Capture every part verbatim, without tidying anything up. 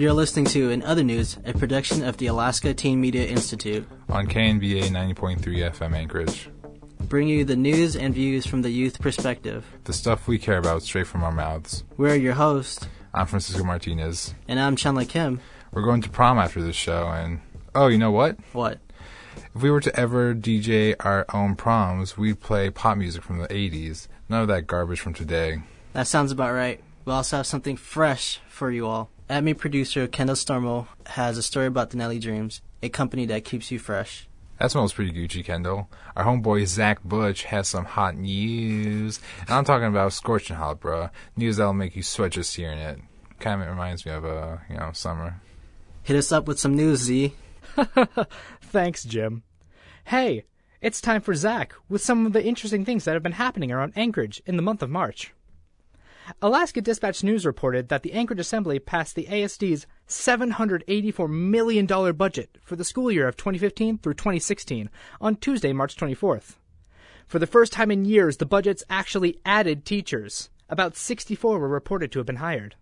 You're listening to In Other News, a production of the Alaska Teen Media Institute. On K N V A ninety point three F M Anchorage. Bringing you the news and views from the youth perspective. The stuff we care about straight from our mouths. We're your hosts. I'm Francisco Martinez. And I'm Chandler Kim. We're going to prom after this show, and... Oh, you know what? What? If we were to ever D J our own proms, we'd play pop music from the eighties. None of that garbage from today. That sounds about right. We also have something fresh for you all. Admin producer Kendall Stormo has a story about the Nelly Dreams, a company that keeps you fresh. That smells pretty Gucci, Kendall. Our homeboy Zach Butch has some hot news. And I'm talking about scorching hot, bruh. News that'll make you sweat just hearing it. Kind of reminds me of, uh, you know, summer. Hit us up with some news, Z. Thanks, Jim. Hey, it's time for Zach with some of the interesting things that have been happening around Anchorage in the month of March. Alaska Dispatch News reported that the Anchorage Assembly passed the A S D's seven hundred eighty-four million dollars budget for the school year of twenty fifteen through twenty sixteen on Tuesday, March twenty-fourth. For the first time in years, the budget's actually added teachers. About sixty-four were reported to have been hired.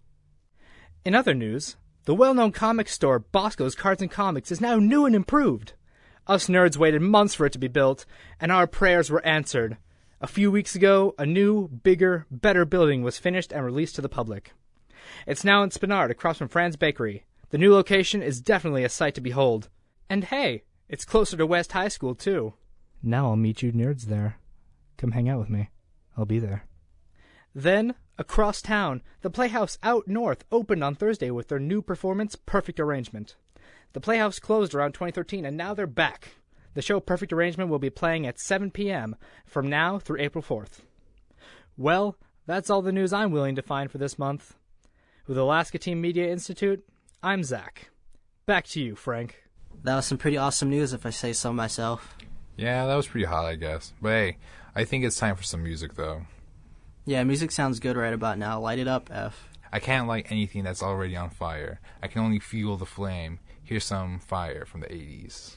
In other news, the well-known comic store Bosco's Cards and Comics is now new and improved. Us nerds waited months for it to be built, and our prayers were answered. A few weeks ago, a new, bigger, better building was finished and released to the public. It's now in Spenard, across from Fran's Bakery. The new location is definitely a sight to behold. And hey, it's closer to West High School, too. Now I'll meet you nerds there. Come hang out with me. I'll be there. Then, across town, the Playhouse Out North opened on Thursday with their new performance, Perfect Arrangement. The Playhouse closed around twenty thirteen, and now they're back. The show Perfect Arrangement will be playing at seven p.m. from now through April fourth. Well, that's all the news I'm willing to find for this month. With Alaska Teen Media Institute, I'm Zach. Back to you, Frank. That was some pretty awesome news, if I say so myself. Yeah, that was pretty hot, I guess. But hey, I think it's time for some music, though. Yeah, music sounds good right about now. Light it up, F. I can't light anything that's already on fire. I can only fuel the flame. Here's some fire from the eighties.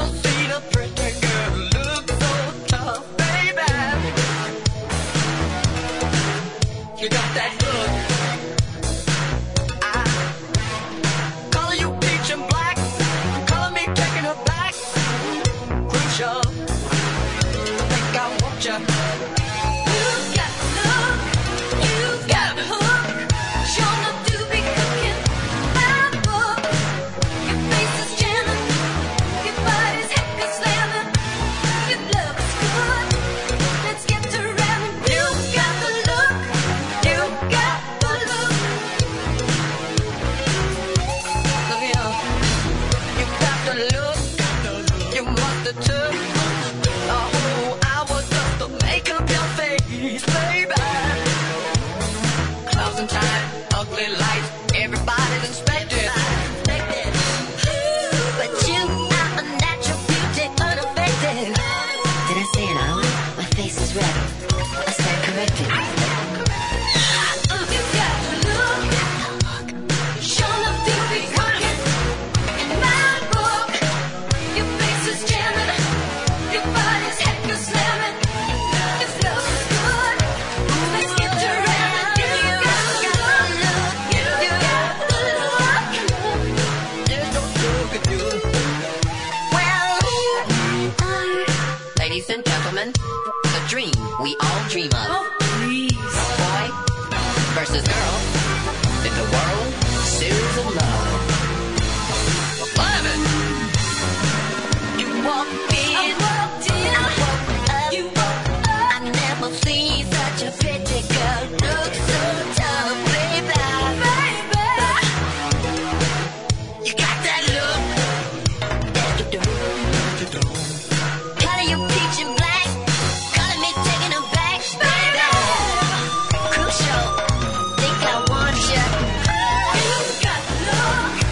never seen a pretty girl look so tough, baby. You got that look. I color you peach and black, color me taking her back. Crucial. I think I want you. You got the look, you got the hook. Sure enough to be cooking my book. Your face is jamming, your body's heck is slamming. Your love is good, let's get to ramming. You got the look, you got the look. Look here, you got the look, you must have took a whole hour just to make up your face, baby. Clouds and time, ugly lights, everybody's inspected. But you are a natural beauty, unaffected. Did I say an hour? My face is red. I stand corrected. You got the look, sure enough to be cooking in my book. Your face is jamming, your body's heck is slamming. Your love is good, let's get to ramming. You got the look, you got the look. There's no joke at you. Well, we are, ladies and gentlemen, the dream we all dream of. Boy versus girl in the world series of love. Love it. You walked in, I woke up. You woke up. I never seen such a pretty girl look so tough, baby. You got that look. Yes, you do. Color you peach and black, color me taking them back, baby. Crucial, think I want you. You got the look,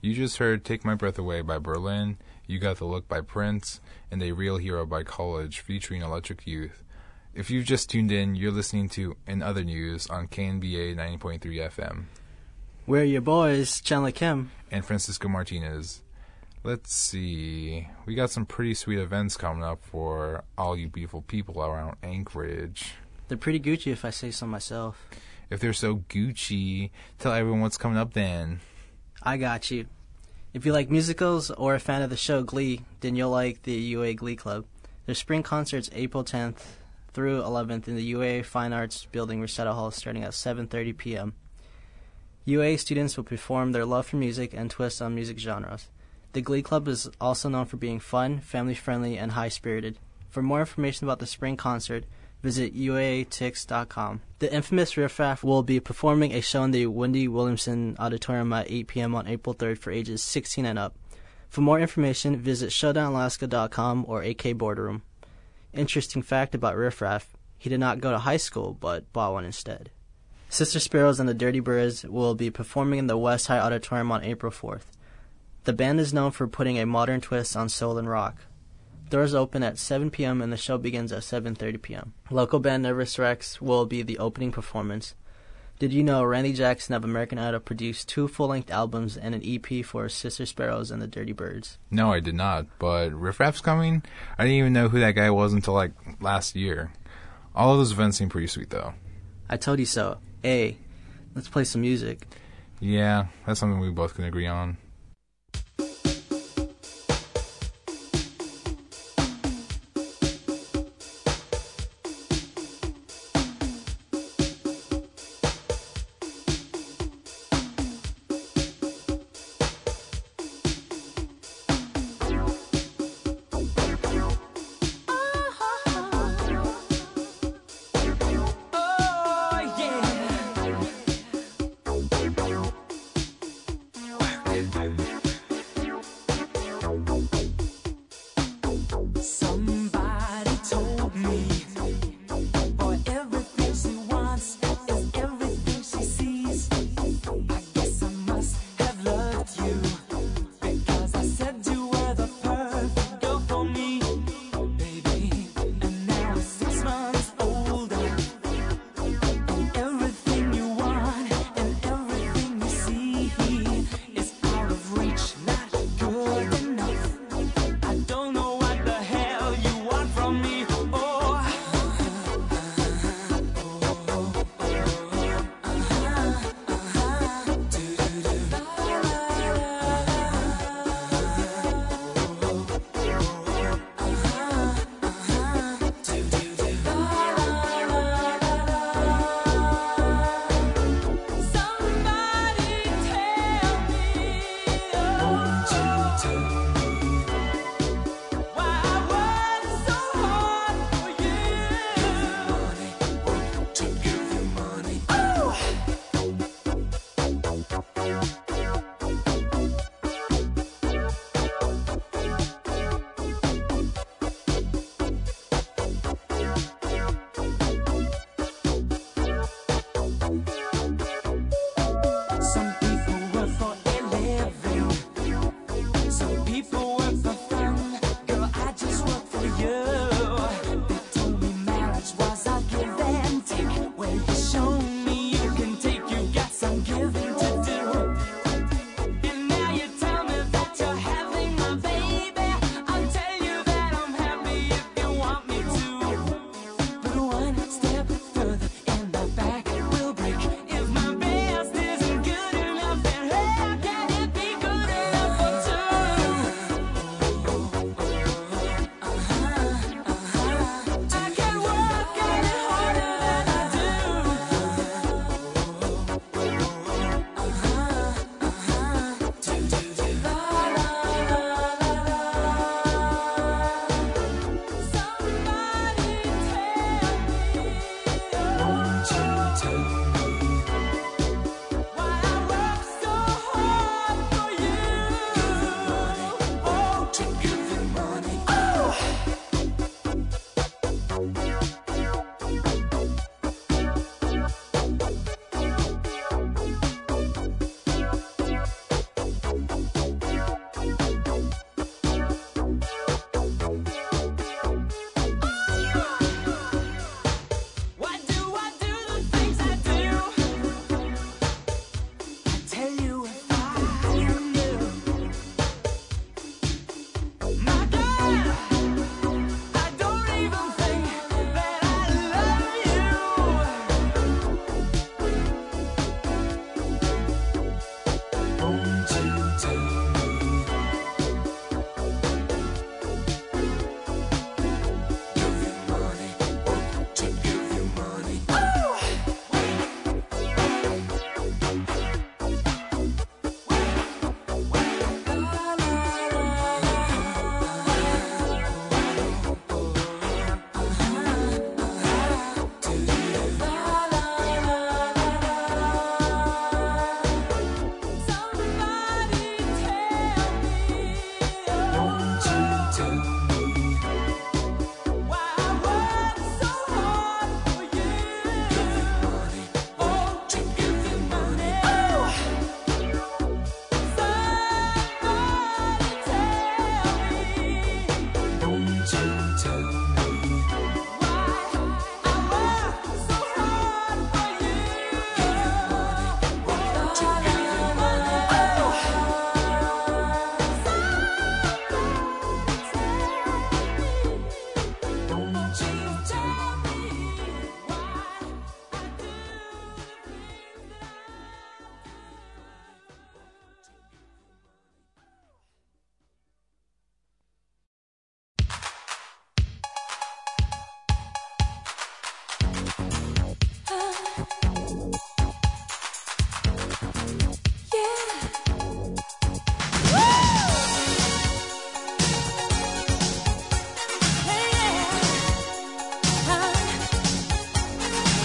You just heard Take My Breath Away by Berlin, You Got the Look by Prince, and A Real Hero by College featuring Electric Youth. If you've just tuned in, you're listening to In Other News on K N B A ninety point three F M. We're your boys, Chandler Kim. And Francisco Martinez. Let's see. We got some pretty sweet events coming up for all you beautiful people around Anchorage. They're pretty Gucci if I say so myself. If they're so Gucci, tell everyone what's coming up then. I got you. If you like musicals or a fan of the show Glee, then you'll like the U A Glee Club. Their spring concert's April tenth through eleventh in the U A Fine Arts Building Recital Hall starting at seven thirty p.m. U A students will perform their love for music and twist on music genres. The Glee Club is also known for being fun, family-friendly, and high-spirited. For more information about the spring concert, visit U A Tix dot com. The infamous Riff Raff will be performing a show in the Wendy Williamson Auditorium at eight p.m. on April third for ages sixteen and up. For more information, visit showdown alaska dot com or A K Boardroom. Interesting fact about Riff Raff, he did not go to high school, but bought one instead. Sister Sparrows and the Dirty Birds will be performing in the West High Auditorium on April fourth. The band is known for putting a modern twist on soul and rock. Doors open at seven p.m. and the show begins at seven thirty p.m. Local band Nervous Rex will be the opening performance. Did you know Randy Jackson of American Idol produced two full-length albums and an E P for Sister Sparrows and the Dirty Birds? No, I did not, but Riff Raff's coming? I didn't even know who that guy was until, like, last year. All of those events seem pretty sweet, though. I told you so. Hey, let's play some music. Yeah, that's something we both can agree on. Oh, yeah.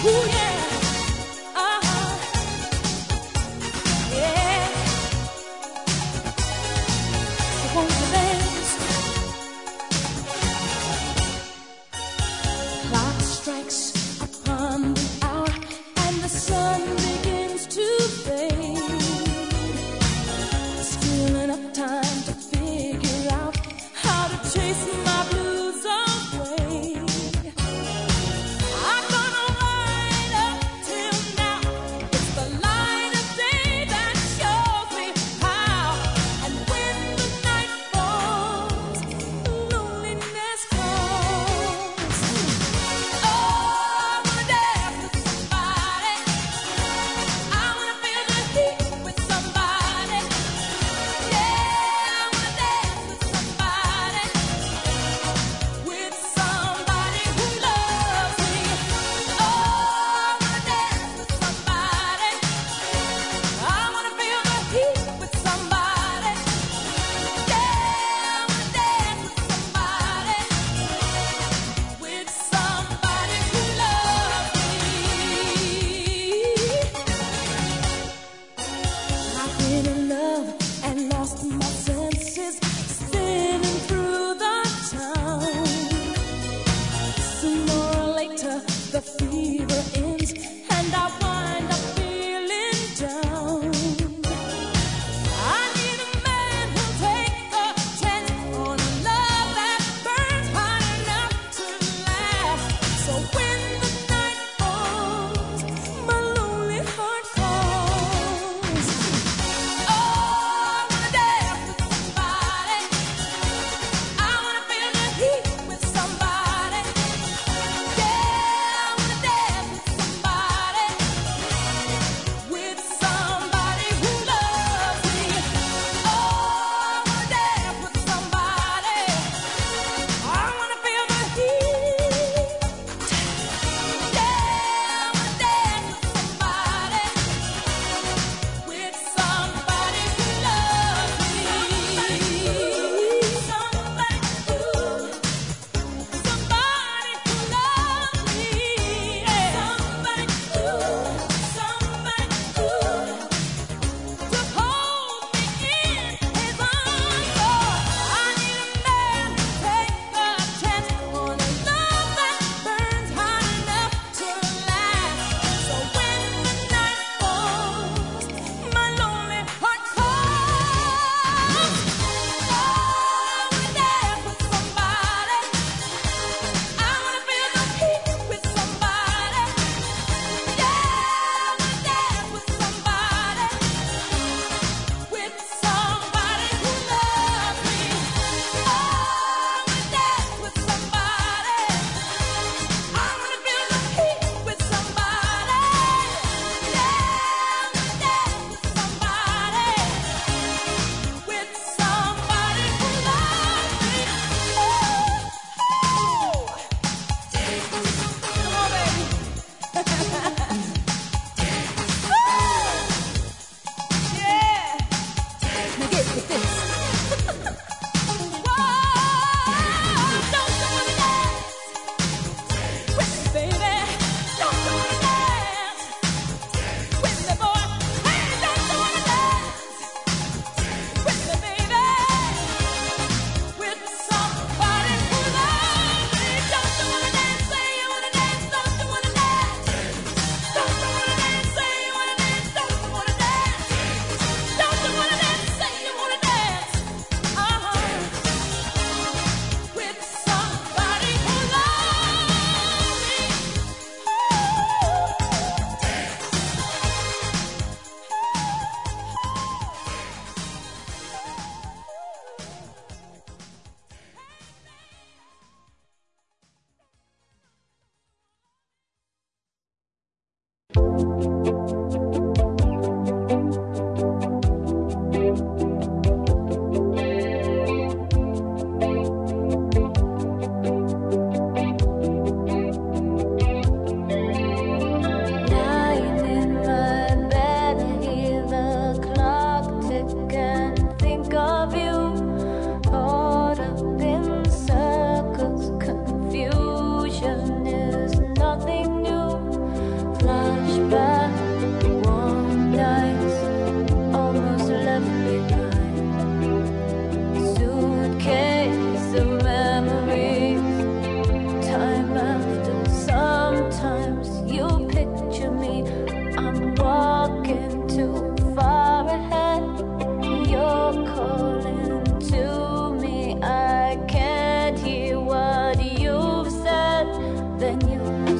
Ooh, yeah. Uh-huh. Yeah. So won't you dance? Clock strikes upon the hour and the sun begins to fade. Still enough time to figure out how to chase my blues away. I'm gonna ride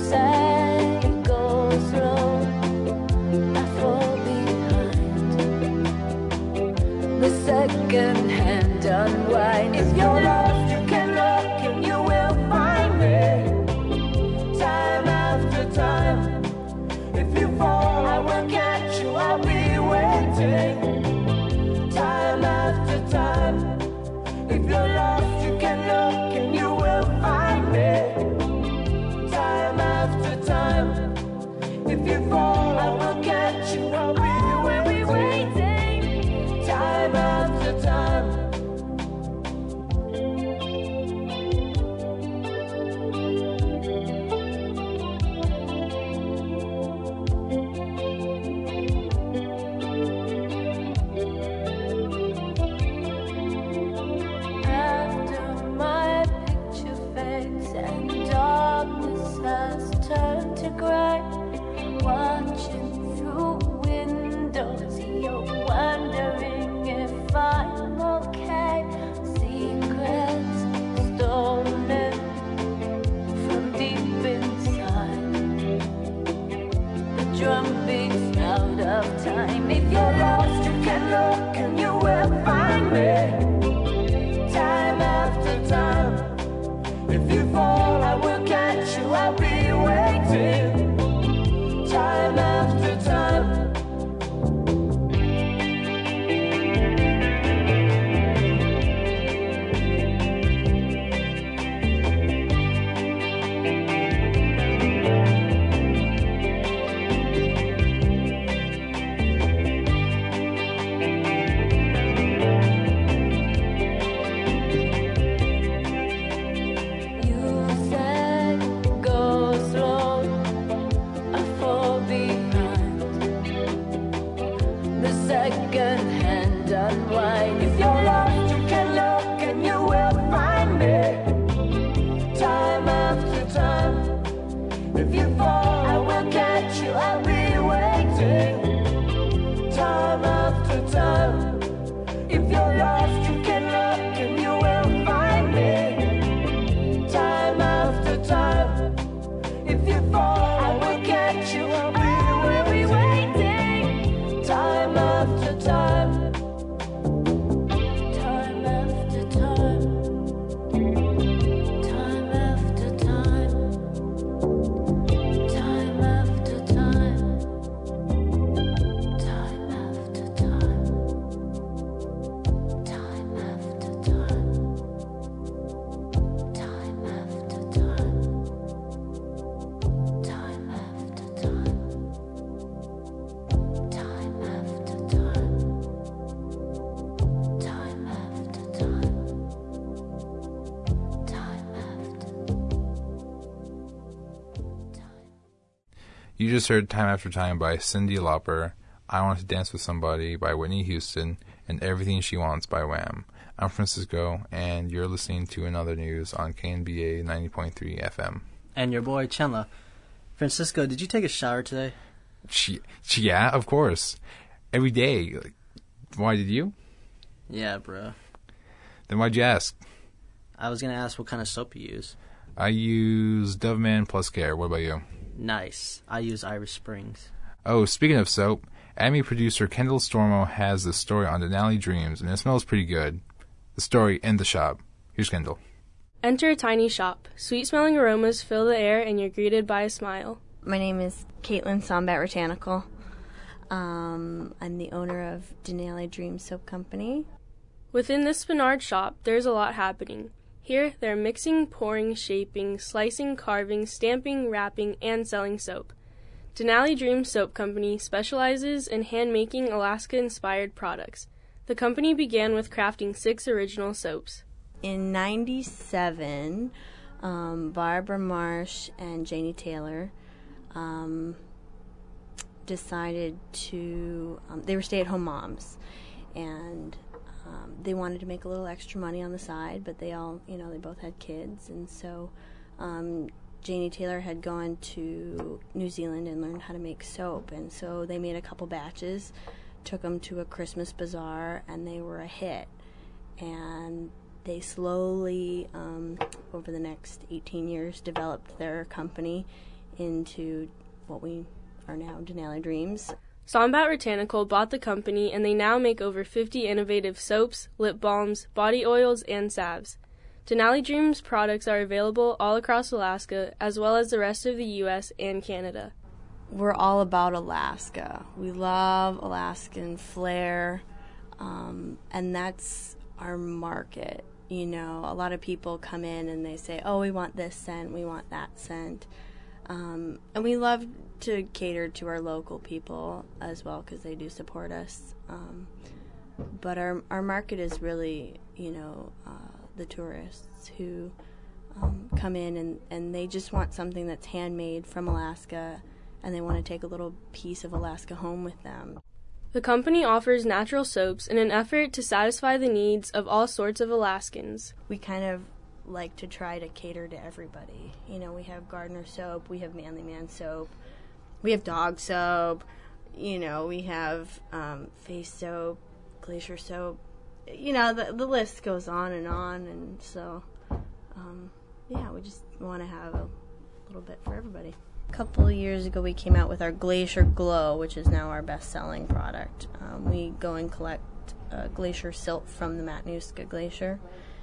say go slow, I fall behind. The second hand unwind. If you're lost, you can look and you will find me. Time after time. If you fall, I will catch you. I'll be waiting. Time after time. If you're lost, you can look and you will find me. Time after time. If you fall, I will catch you. I'll be waiting. Time after time. After my picture fades and darkness has turned to gray, watching through windows, you're wondering if I'm okay. Secrets stolen from deep inside. The drum beats out of time. If you're lost, you can look and you will find me. Time after time. If you fall, I will catch you. I'll be waiting. Time after time. You said go slow, I fall behind. The second hand unwind. If you're lost, you can look and you will find me. Time after time. If you fall, I will catch you. I'll be waiting. Time after time. If you're lost, you can look and you will find me. Time after time. If you fall, I will catch you. I'll be waiting. Time after time. Time after time. Time after time. Time after time. Time after time. Time after time. Time after time. Time after time. Time after time. Time after time. Time after time. You just heard Time After Time by Cyndi Lauper, I Want to Dance with Somebody by Whitney Houston, and Everything She Wants by Wham. I'm Francisco, and you're listening to Another News on K N B A ninety point three F M. And your boy Chenla. Francisco, did you take a shower today? Ch- ch- yeah, of course. Every day. Like, why did you? Yeah, bro. Then why'd you ask? I was gonna ask what kind of soap you use. I use Dove Man Plus Care. What about you? Nice. I use Irish Springs. Oh, speaking of soap, Anime producer Kendall Stormo has the story on Denali Dreams, and it smells pretty good. The story in the shop. Here's Kendall. Enter a tiny shop. Sweet-smelling aromas fill the air, and you're greeted by a smile. My name is Caitlin Sombat Botanical. Um, I'm the owner of Denali Dream Soap Company. Within this Spinard shop, there's a lot happening. Here, they're mixing, pouring, shaping, slicing, carving, stamping, wrapping, and selling soap. Denali Dream Soap Company specializes in hand-making Alaska-inspired products. The company began with crafting six original soaps. In ninety-seven, um, Barbara Marsh and Janie Taylor um, decided to, um, they were stay-at-home moms, and um, they wanted to make a little extra money on the side, but they all, you know, they both had kids, and so um, Janie Taylor had gone to New Zealand and learned how to make soap, and so they made a couple batches, took them to a Christmas bazaar, and they were a hit. And they slowly, um, over the next eighteen years, developed their company into what we are now, Denali Dreams. Sombat Botanical bought the company, and they now make over fifty innovative soaps, lip balms, body oils, and salves. Denali Dreams products are available all across Alaska, as well as the rest of the U S and Canada. We're all about Alaska. We love Alaskan flair, um, and that's our market. You know, a lot of people come in and they say, oh, we want this scent, we want that scent. Um, and we love to cater to our local people as well because they do support us. Um, but our our market is really, you know, uh, the tourists who um, come in and, and they just want something that's handmade from Alaska, and they want to take a little piece of Alaska home with them. The company offers natural soaps in an effort to satisfy the needs of all sorts of Alaskans. We kind of like to try to cater to everybody. You know, we have Gardner soap, we have Manly Man soap, we have dog soap, you know, we have um, face soap, glacier soap. You know, the, the list goes on and on, and so, um, yeah, we just want to have a little bit for everybody. A couple of years ago, we came out with our Glacier Glow, which is now our best-selling product. Um, we go and collect uh, glacier silt from the Matanuska Glacier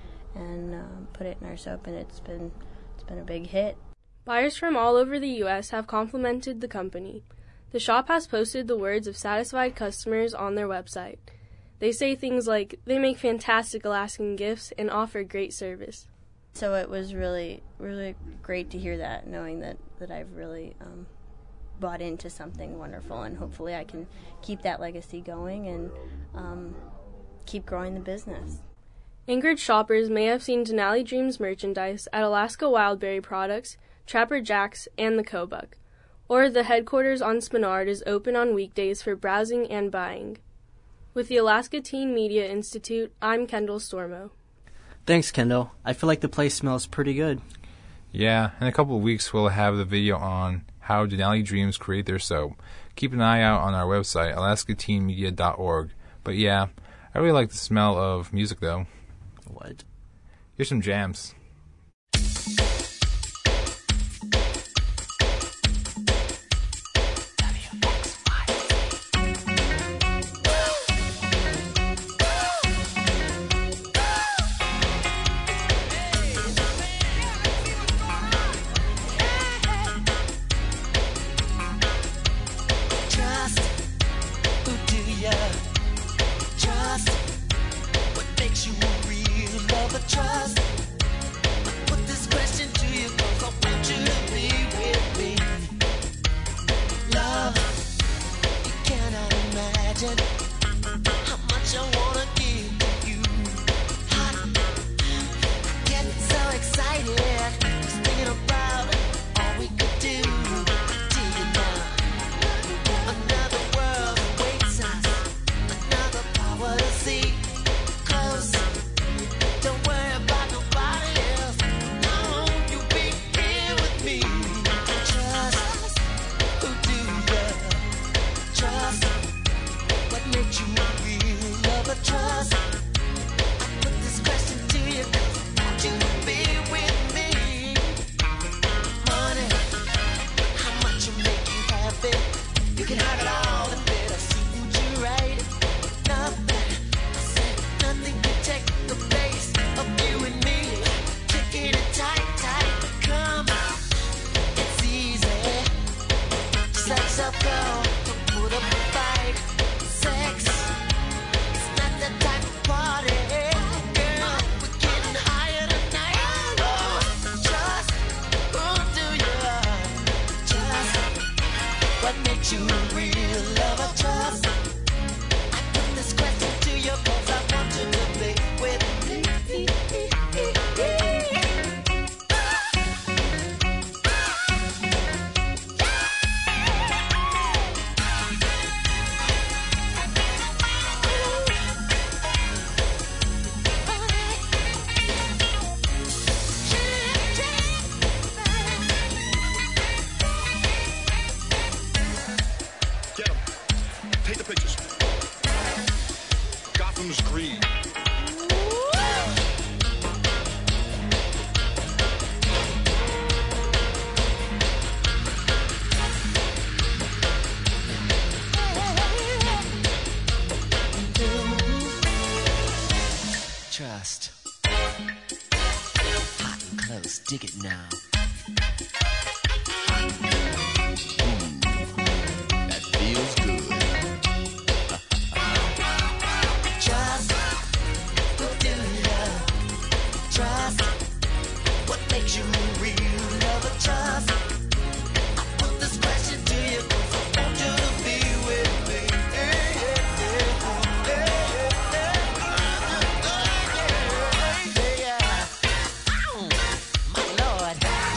and um, put it in our soap, and it's been it's been a big hit. Buyers from all over the U S have complimented the company. The shop has posted the words of satisfied customers on their website. They say things like, they make fantastic Alaskan gifts and offer great service. So it was really, really great to hear that, knowing that, that I've really um, bought into something wonderful, and hopefully I can keep that legacy going and um, keep growing the business. Anchorage shoppers may have seen Denali Dreams merchandise at Alaska Wildberry Products, Trapper Jack's, and the Kobuk. Or the headquarters on Spenard is open on weekdays for browsing and buying. With the Alaska Teen Media Institute, I'm Kendall Stormo. Thanks, Kendall. I feel like the place smells pretty good. Yeah, in a couple of weeks we'll have the video on how Denali Dreams create their soap. Keep an eye out on our website, alaska teen media dot org. But yeah, I really like the smell of music though. What? Here's some jams. Trust, who do ya trust? What makes you a real lover? Trust. I put this question to you 'cause I want you to be with me. Love, you cannot imagine how much I wanna give to you. Hot, getting so excited, just thinking about all we could do. Till you're done. Another world awaits us, another power to see. Close, don't worry about nobody else. No, you be here with me. Trust, who do ya trust? What makes you a real lover? Trust. I put this question to you 'cause I want you to be with me. Money, how much will make you happy? You can have it all if it'll suit you right. Nothing, I said nothing can take the place of you and me. Kicking it tight, tight, come on. It's easy. Just let yourself go, don't put up a fight. Sex, it's not that type of party. Girl, we're getting higher tonight. Oh, trust, who do you trust? What makes you a real lover? Trust. I put this question to you 'cause I want you to be with me. Get 'em. Take the picture. dig it now. That feels good. Trust will do ya. Trust what makes you real. Never trust. I put this question to you 'cause I want you to be with me. Yeah, yeah, yeah, yeah, yeah, yeah, yeah. My Lord.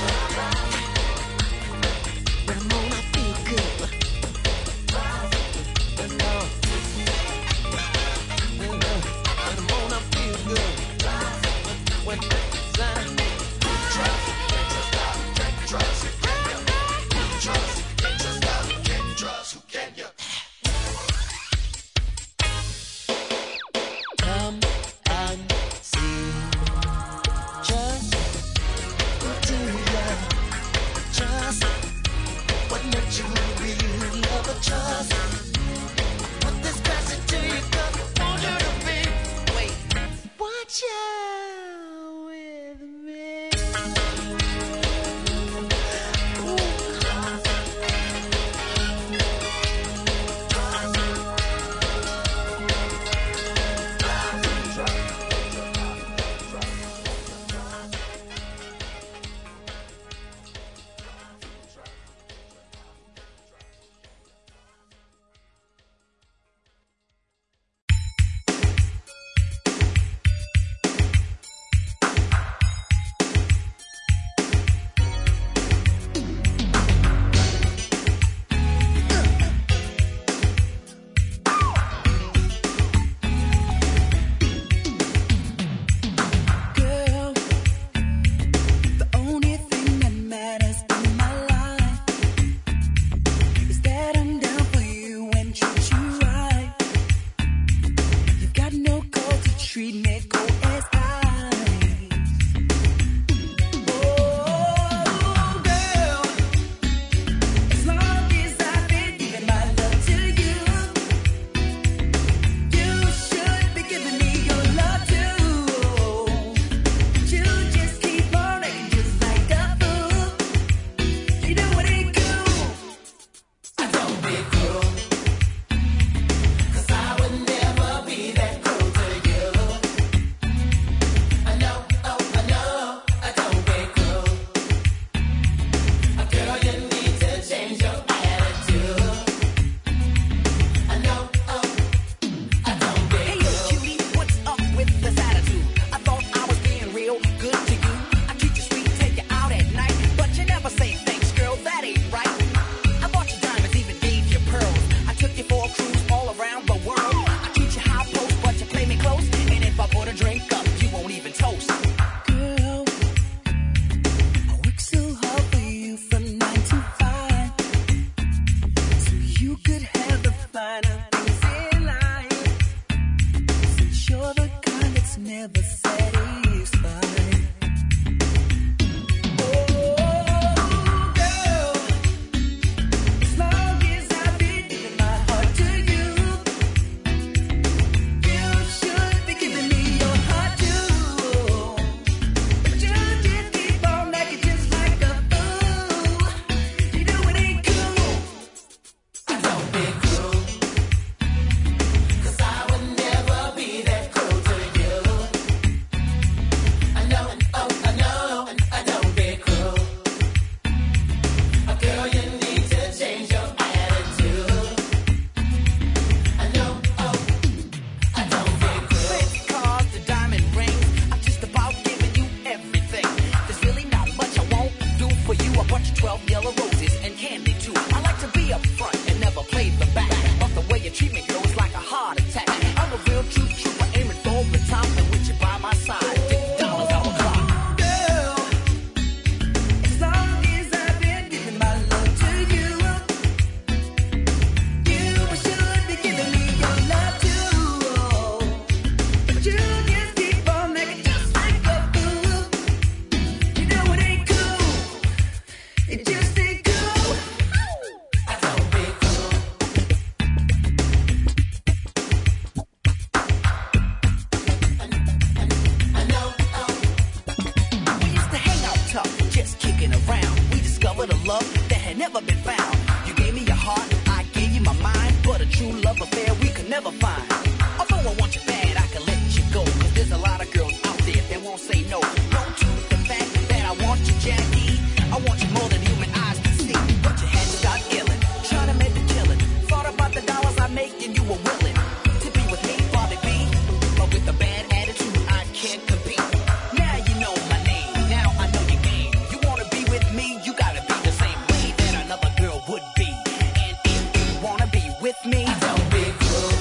been found. You gave me your heart, I gave you my mind, but a true love affair we could never find. Although I want you bad, I can let you go, 'cause there's a lot of girls out there that won't say no. No to the fact that I want you, Jackie. I want you more than human eyes can see. But your head got illin', trying to make the killing. Thought about the dollars I make and you were willing to be with me, Bobby B. But with a bad attitude, I can't compete. Now you know my name, now I know your game. You wanna be with me, you gotta be the same way that another girl would be. And if you wanna be with me, don't be cruel.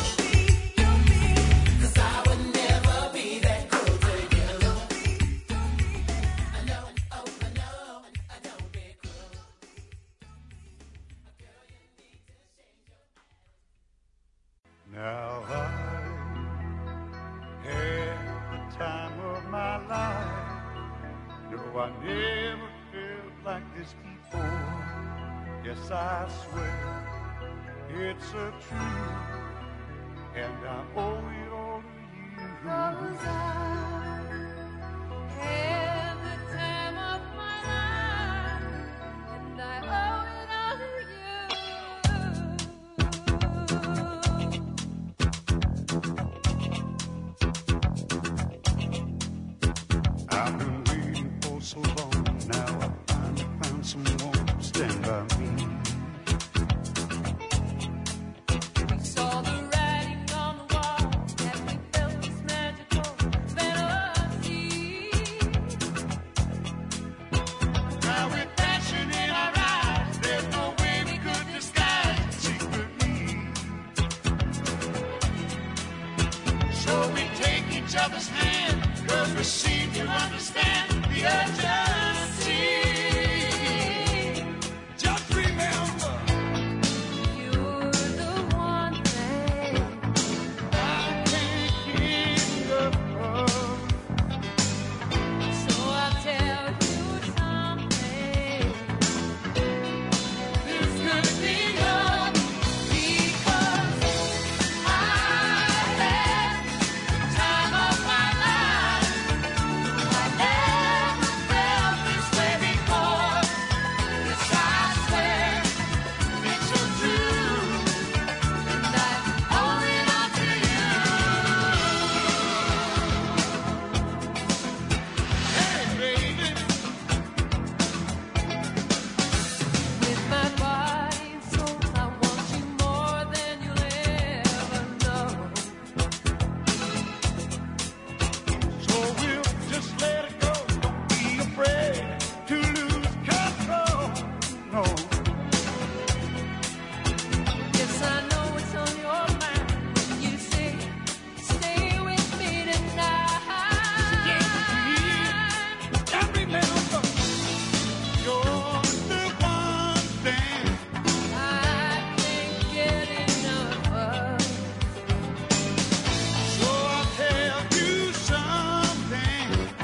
Now I had the time of my life. No, I never felt like this before. Yes, I swear it's a truth, and I owe it all to you. 'Cause I had the time of my life, and I owe it all to you. I've been waiting for so long. Now I finally found someone to stand by me. We saw the writing on the wall, and we felt this magical fantasy. Now with passion in our eyes, there's no way we could disguise it secretly. So we take each other's hand, 'cause we seem to understand the urgency. Just remember, You're the one thing I can't get enough of. So I'll tell you something. This could be love, Because I had the time of my life. I never felt this way before. Yes, I swear it's so true. and I owe it all to you. Hey, baby. With my body and soul, I want you more than you'll ever know. So we'll just let it go. Don't be afraid to lose control. No, Yes, I know it's on your mind when you say, stay with me tonight. and remember, you're the one thing I can't get enough of. So I'll tell you something.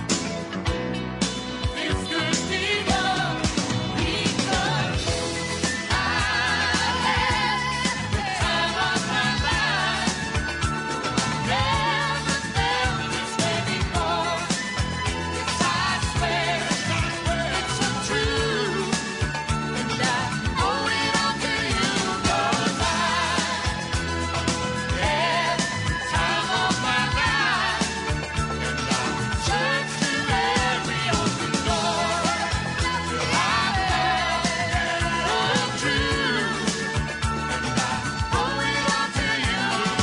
This could be love. Because I had the time of my life. Never felt this way before. Yes, I swear it's so true, and I owe it all to you. 'Cause I had the time of my life, and I searched through every open door till I found love true, and I owe it all to you.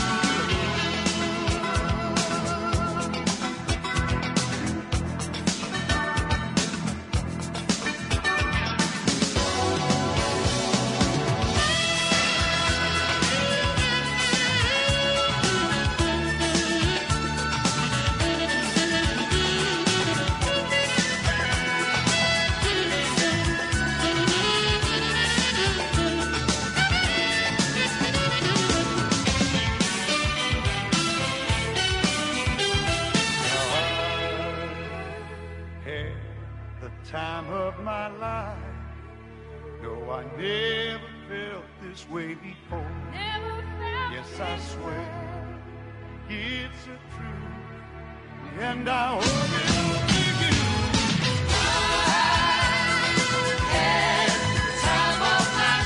Had the time of my life. No, I never felt this way before. Never felt Yes, I this swear way. it's a truth, and I owe it all to you. I had the time of my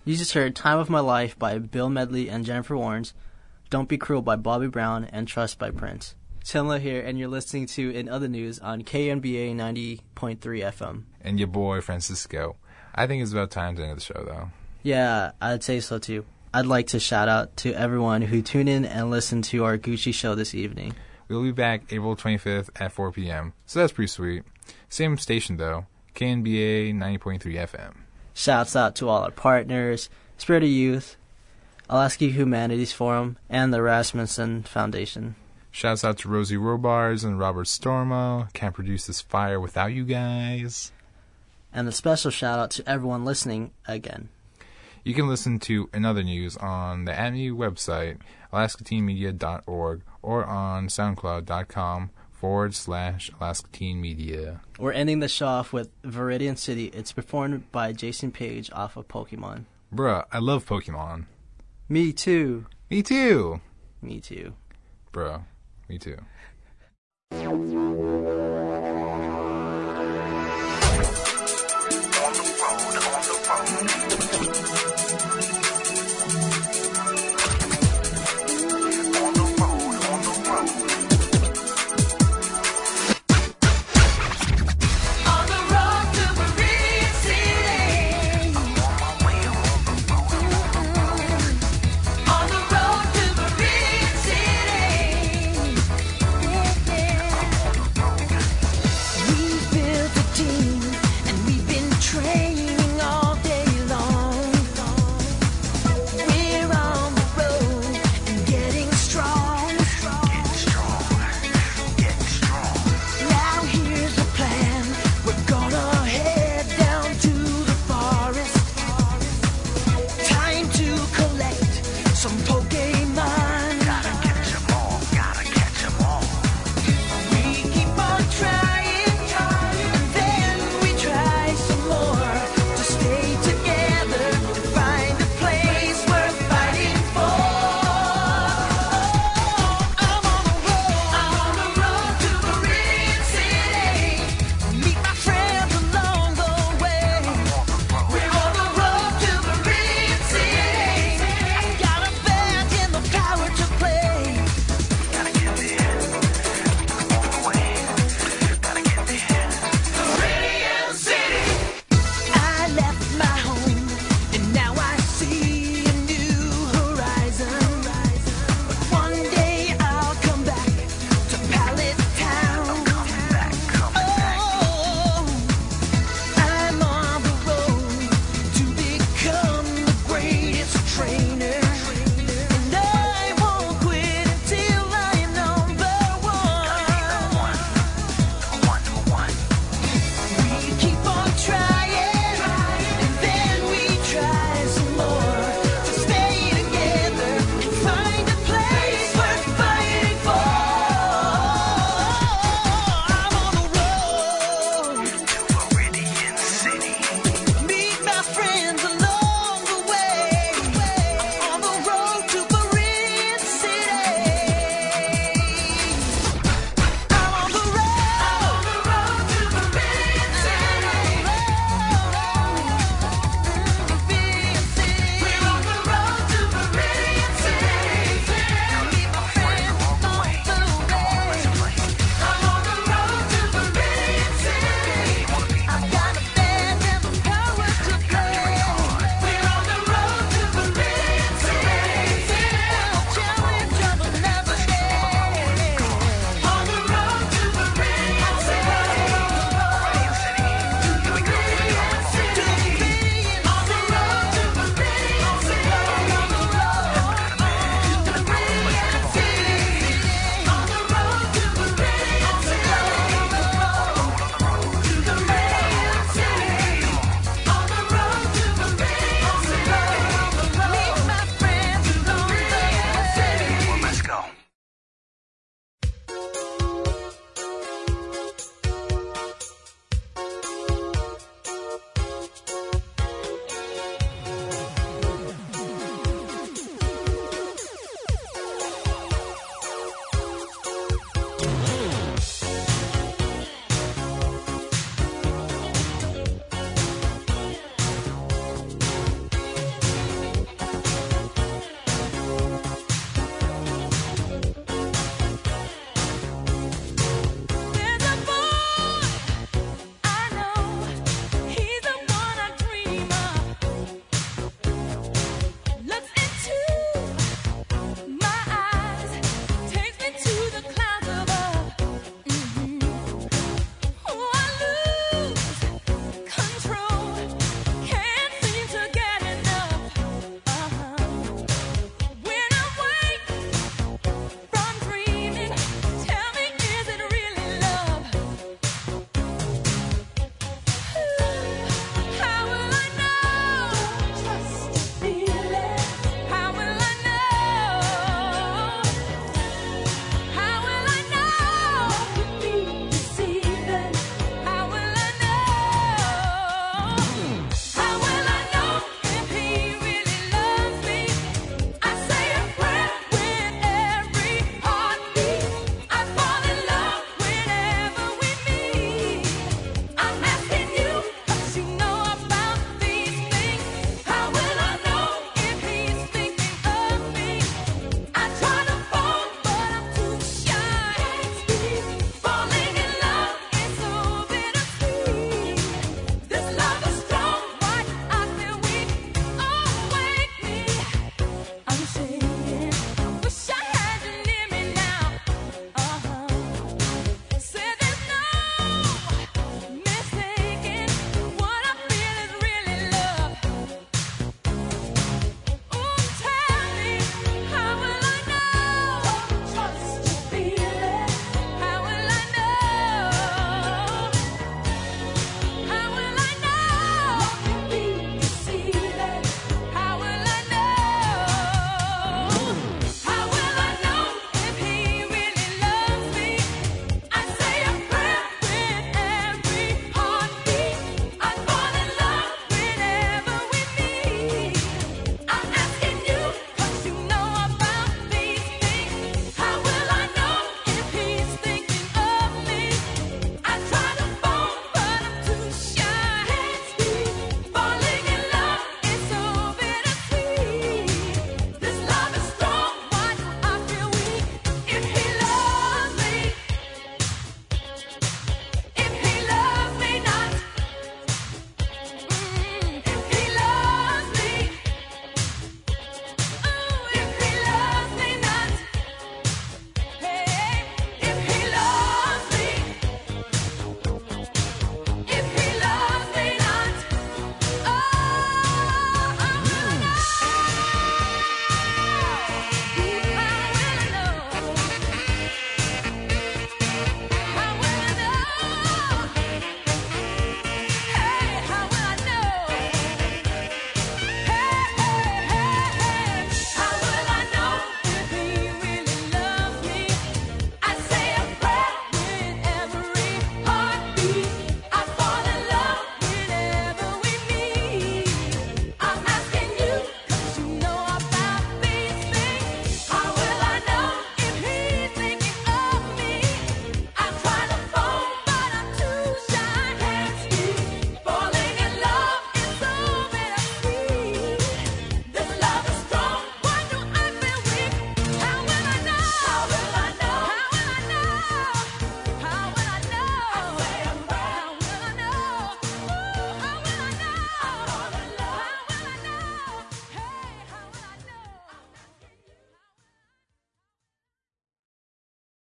You just heard Time of My Life by Bill Medley and Jennifer Warnes, Don't Be Cruel by Bobby Brown, and Trust by Prince. Chinla here, and you're listening to In Other News on K N B A ninety point three F M. And your boy, Francisco. I think it's about time to end the show, though. Yeah, I'd say so too. I'd like to shout out to everyone who tuned in and listened to our Gucci show this evening. We'll be back April twenty-fifth at four p.m., so that's pretty sweet. Same station, though, K N B A ninety point three F M. Shouts out to all our partners, Spirit of Youth, Alaska Humanities Forum, and the Rasmussen Foundation. Shouts out to Rosie Robars and Robert Stormo. Can't produce this fire without you guys. And a special shout out to everyone listening again. You can listen to Another News on the A M U website, alaska teen media dot org, or on soundcloud.com forward slash Alaska Teen Media. We're ending the show off with Viridian City. It's performed by Jason Page off of Pokemon. Bruh, I love Pokemon. Me too. Me too. Me too. Bruh, me too.